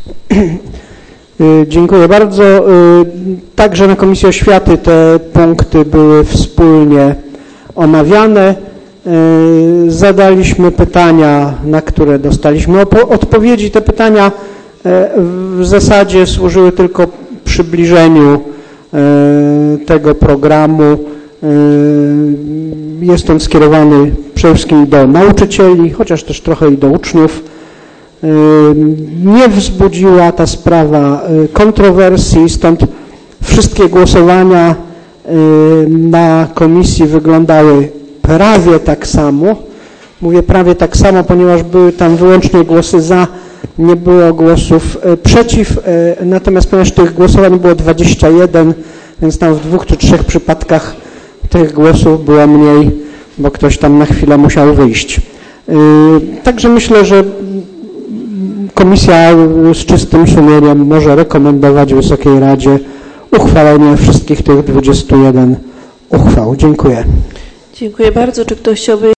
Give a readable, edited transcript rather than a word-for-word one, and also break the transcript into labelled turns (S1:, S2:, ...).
S1: Dziękuję bardzo. Także na Komisji Oświaty te punkty były wspólnie omawiane. Zadaliśmy pytania, na które dostaliśmy odpowiedzi. Te pytania w zasadzie służyły tylko przybliżeniu tego programu. Jest on skierowany przede wszystkim do nauczycieli, chociaż też trochę i do uczniów. Nie wzbudziła ta sprawa kontrowersji, stąd wszystkie głosowania na komisji wyglądały prawie tak samo. Mówię prawie tak samo, ponieważ były tam wyłącznie głosy za, nie było głosów przeciw, natomiast ponieważ tych głosowań było 21, więc tam w 2 czy 3 przypadkach tych głosów było mniej, bo ktoś tam na chwilę musiał wyjść. Także myślę, że Komisja z czystym sumieniem może rekomendować Wysokiej Radzie uchwalenie wszystkich tych 21 uchwał. Dziękuję.
S2: Dziękuję bardzo. Czy ktoś chciałby